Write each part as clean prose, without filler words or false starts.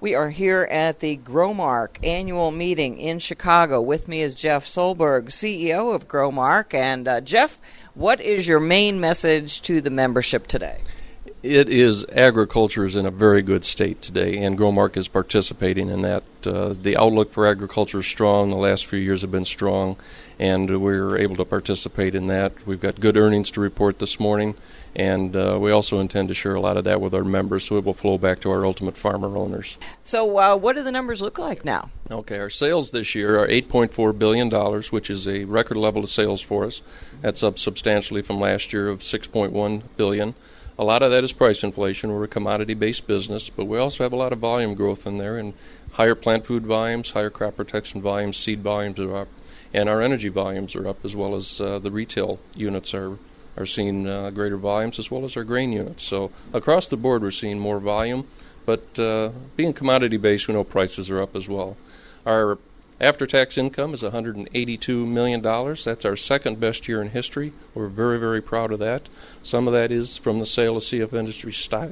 We are here at the Growmark annual meeting in Chicago. With me is Jeff Solberg, CEO of Growmark. And Jeff, what is your main message to the membership today? It is agriculture is in a very good state today, and Growmark is participating in that. The outlook for agriculture is strong. The last few years have been strong, and we're able to participate in that. We've got good earnings to report this morning, and we also intend to share a lot of that with our members, so it will flow back to our ultimate farmer owners. So what do the numbers look like now? Okay, our sales this year are $8.4 billion, which is a record level of sales for us. That's up substantially from last year of $6.1 billion. A lot of that is price inflation. We're a commodity-based business, but we also have a lot of volume growth in there, and higher plant food volumes, higher crop protection volumes, seed volumes are up, and our energy volumes are up, as well as the retail units are seeing greater volumes, as well as our grain units. So across the board, we're seeing more volume, but being commodity-based, we know prices are up as well. Our after-tax income is $182 million. That's our second best year in history. We're very, very proud of that. Some of that is from the sale of CF Industries stock.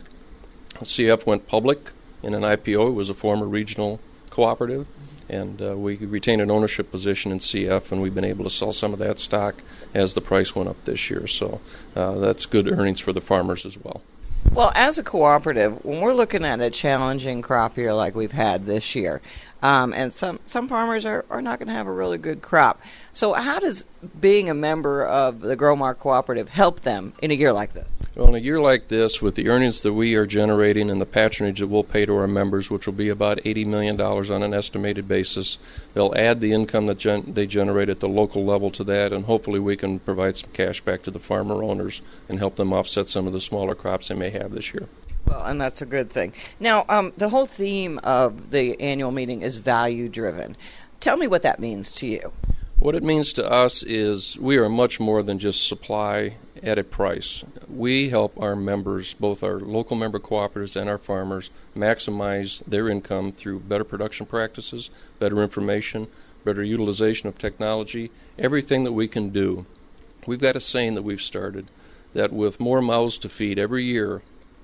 CF went public in an IPO. It was a former regional cooperative, and we retained an ownership position in CF, and we've been able to sell some of that stock as the price went up this year. So that's good earnings for the farmers as well. Well, as a cooperative, when we're looking at a challenging crop year like we've had this year, and some farmers are not going to have a really good crop. So how does being a member of the Growmark Cooperative help them in a year like this? Well, in a year like this, with the earnings that we are generating and the patronage that we'll pay to our members, which will be about $80 million on an estimated basis, they'll add the income that they generate at the local level to that, and hopefully we can provide some cash back to the farmer owners and help them offset some of the smaller crops they may have this year. Well, and that's a good thing. Now, the whole theme of the annual meeting is value-driven. Tell me what that means to you. What it means to us is we are much more than just supply at a price. We help our members, both our local member cooperatives and our farmers, maximize their income through better production practices, better information, better utilization of technology, everything that we can do. We've got a saying that we've started that with more mouths to feed every year,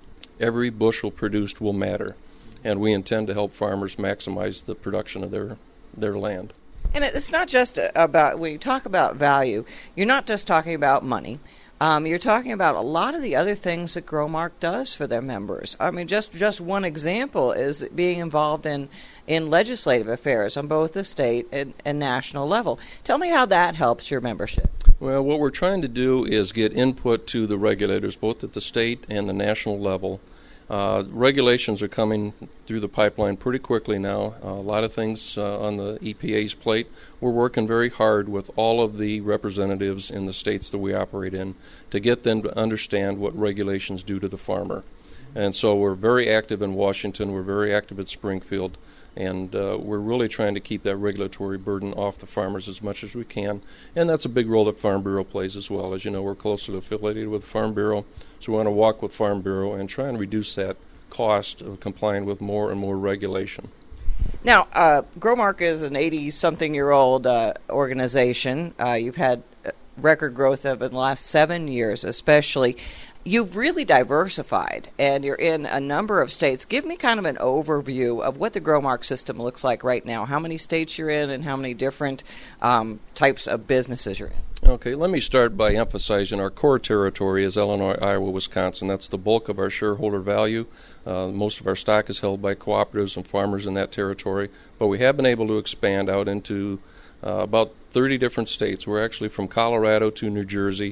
every bushel produced will matter, and we intend to help farmers maximize the production of their land. And it's not just about, when you talk about value, you're not just talking about money. You're talking about a lot of the other things that Growmark does for their members. I mean, just one example is being involved in legislative affairs on both the state and national level. Tell me how that helps your membership. Well, what we're trying to do is get input to the regulators, both at the state and the national level. Regulations are coming through the pipeline pretty quickly now. A lot of things on the EPA's plate. We're working very hard with all of the representatives in the states that we operate in to get them to understand what regulations do to the farmer. And so we're very active in Washington. We're very active at Springfield. And we're really trying to keep that regulatory burden off the farmers as much as we can. And that's a big role that Farm Bureau plays as well. As you know, we're closely affiliated with Farm Bureau, so we want to walk with Farm Bureau and try and reduce that cost of complying with more and more regulation. Now, Growmark is an 80-something-year-old organization. You've had record growth over the last 7 years especially. You've really diversified, and you're in a number of states. Give me kind of an overview of what the Growmark system looks like right now, how many states you're in, and how many different types of businesses you're in. Okay, let me start by emphasizing our core territory is Illinois, Iowa, Wisconsin. That's the bulk of our shareholder value. Most of our stock is held by cooperatives and farmers in that territory, but we have been able to expand out into about 30 different states. We're actually from Colorado to New Jersey,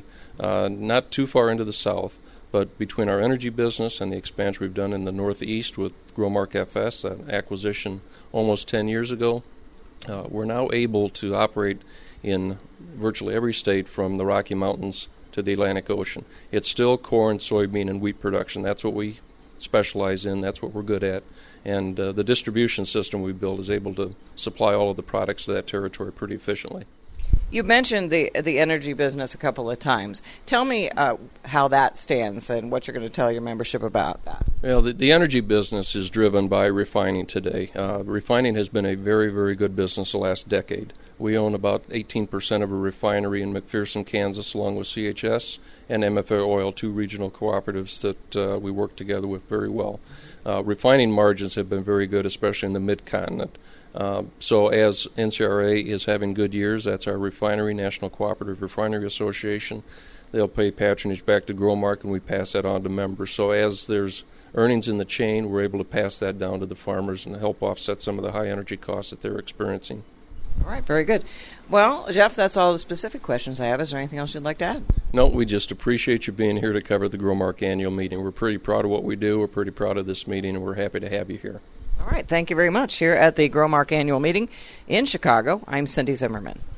not too far into the south, but between our energy business and the expansion we've done in the Northeast with Growmark FS, an acquisition almost 10 years ago, we're now able to operate in virtually every state from the Rocky Mountains to the Atlantic Ocean. It's still corn, soybean, and wheat production. That's what we specialize in. That's what we're good at. And the distribution system we built is able to supply all of the products to that territory pretty efficiently. You mentioned the energy business a couple of times. Tell me how that stands and what you're going to tell your membership about that. Well, the energy business is driven by refining today. Refining has been a very, very good business the last decade. We own about 18% of a refinery in McPherson, Kansas, along with CHS and MFA Oil, two regional cooperatives that we work together with very well. Refining margins have been very good, especially in the mid-continent. So as NCRA is having good years, that's our refinery, National Cooperative Refinery Association. They'll pay patronage back to Growmark, and we pass that on to members. So as there's earnings in the chain, we're able to pass that down to the farmers and help offset some of the high energy costs that they're experiencing. All right, very good. Well, Jeff, that's all the specific questions I have. Is there anything else you'd like to add? No, we just appreciate you being here to cover the Growmark annual meeting. We're pretty proud of what we do. We're pretty proud of this meeting, and we're happy to have you here. All right, thank you very much. Here at the Growmark annual meeting in Chicago, I'm Cindy Zimmerman.